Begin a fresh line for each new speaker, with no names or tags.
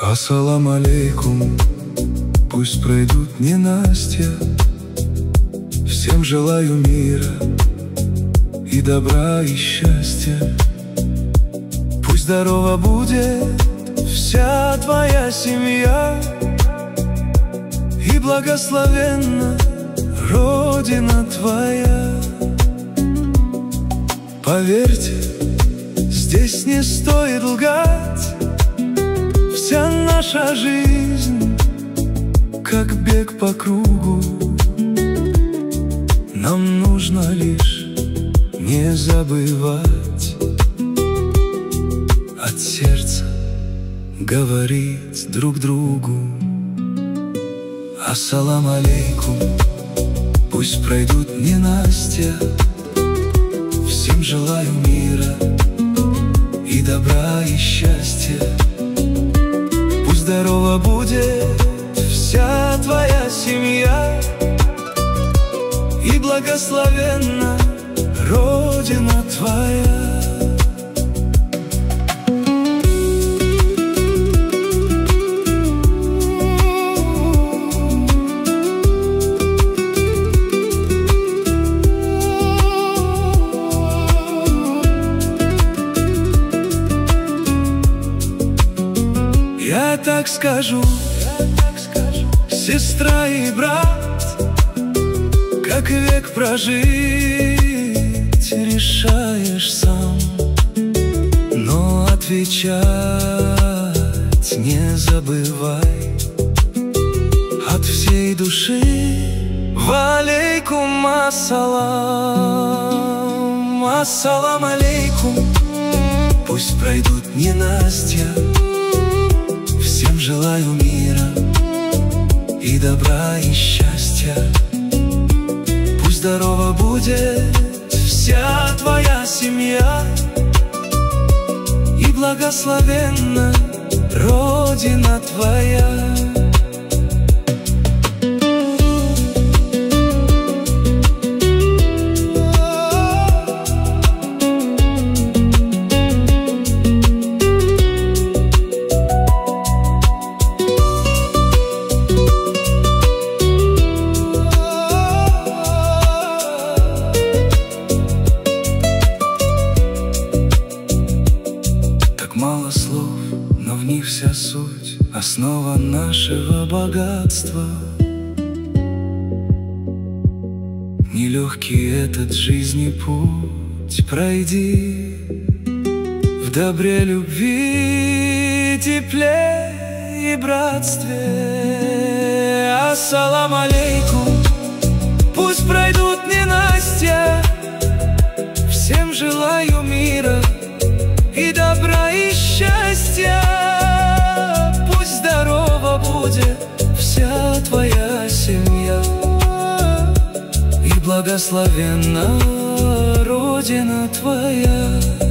Ассалам алейкум, пусть пройдут ненастья. Всем желаю мира и добра и счастья. Пусть здорова будет вся твоя семья, и благословенна Родина твоя. Поверьте, здесь не стоит лгать. Вся наша жизнь как бег по кругу. Нам нужно лишь не забывать от сердца говорить друг другу. Ассалам алейкум, пусть пройдут ненастья. Всем желаю мира и добра и счастья. Пусть здорова будет вся твоя семья, и благословенна Родина твоя. Я так скажу, сестра и брат, как век прожить решаешь сам, но отвечать не забывай от всей души. Валейкум ассалам, ассалам алейкум, пусть пройдут ненастья. Всем желаю мира и добра и счастья. Пусть здорова будет вся твоя семья, и благословенна Родина твоя. Мало слов, но в них вся суть, основа нашего богатства. Нелегкий этот жизни путь пройди, в добре, любви, тепле и братстве. Ассалам алейкум, пусть пройдут ненастья. Всем желаю мира и добра и счастья. Пусть здорова будет вся твоя семья, и благословенна Родина твоя.